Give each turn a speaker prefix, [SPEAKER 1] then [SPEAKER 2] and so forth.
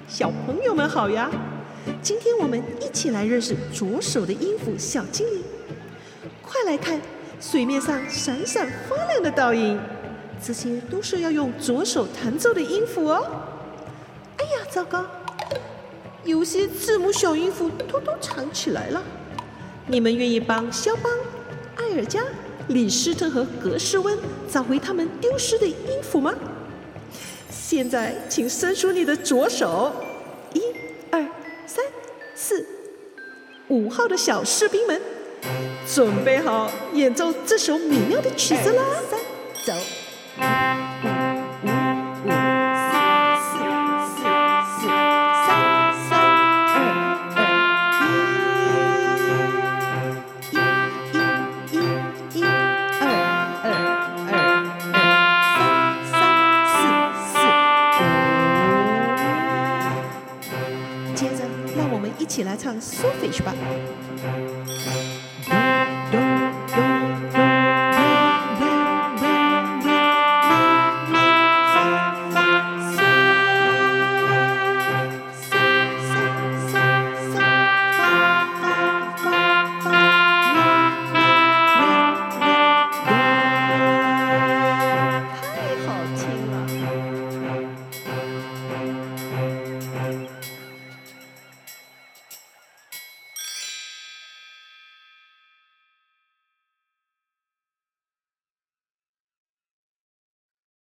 [SPEAKER 1] 小朋友们好呀！今天我们一起来认识左手的音符小精灵。快来看，水面上闪闪发亮的倒影，这些都是要用左手弹奏的音符哦。哎呀，糟糕！有些字母小音符偷偷藏起来了。你们愿意帮肖邦、艾尔加、李斯特和格什温找回他们丢失的音符吗？现在请伸出你的左手，1、2、3、4、5号的小士兵们，准备好演奏这首美妙的曲子啦！走。接着，让我们一起来唱 Solfège 吧。